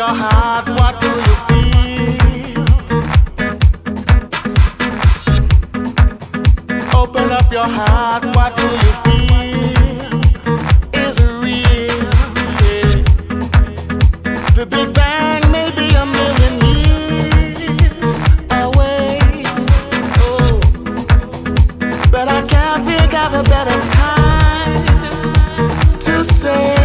your heart, what do you feel? Open up your heart, what do you feel? Is it real? Yeah. The Big Bang may be a million years away, oh, but I can't think of a better time to say.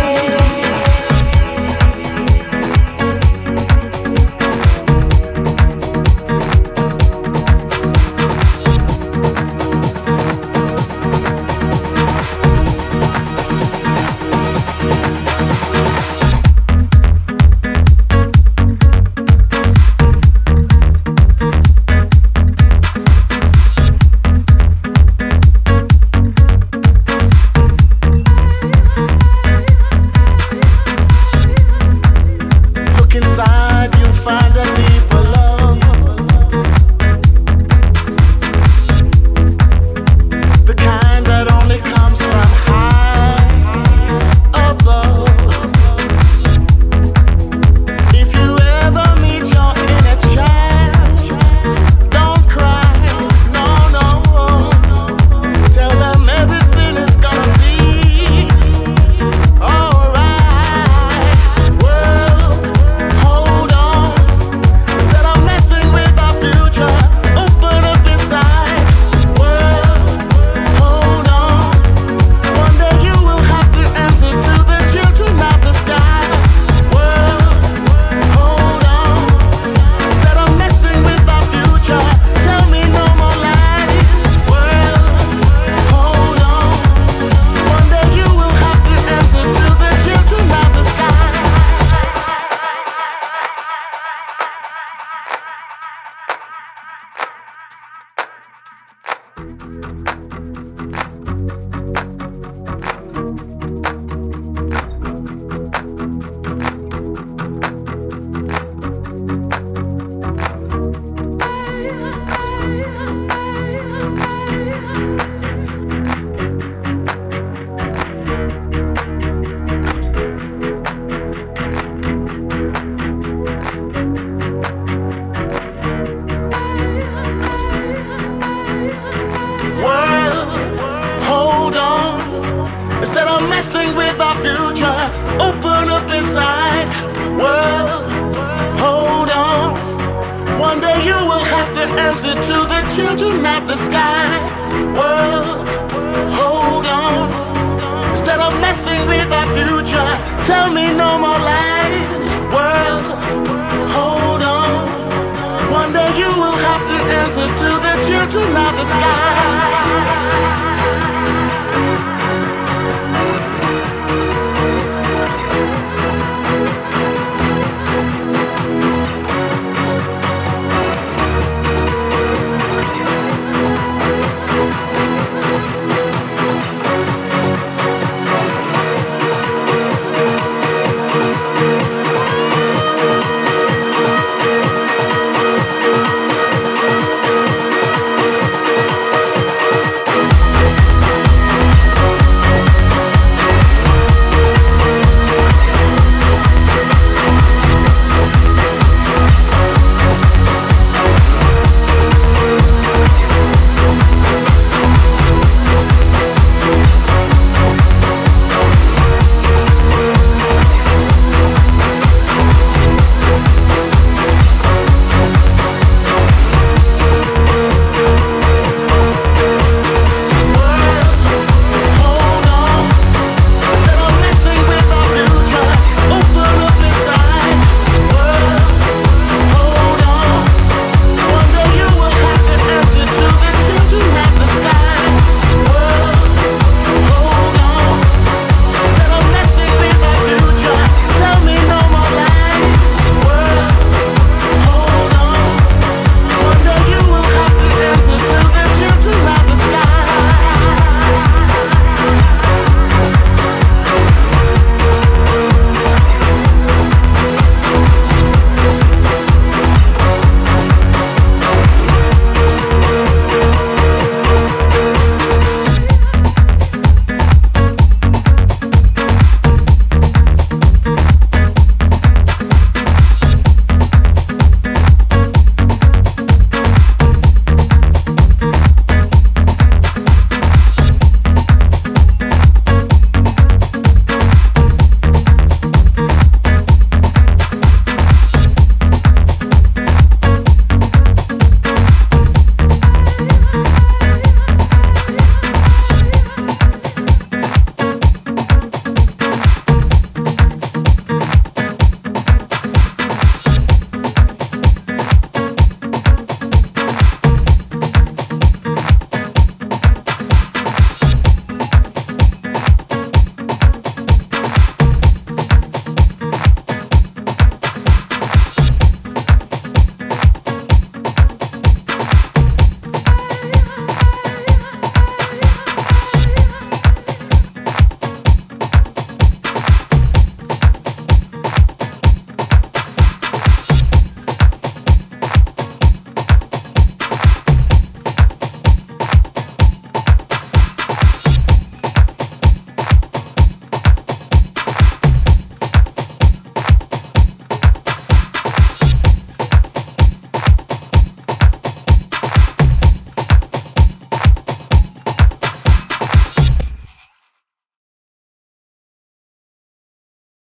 Messing with our future, open up inside. World, hold on. One day you will have to answer to the children of the sky. World, hold on. Instead of messing with our future, tell me no more lies. World, hold on. One day you will have to answer to the children of the sky.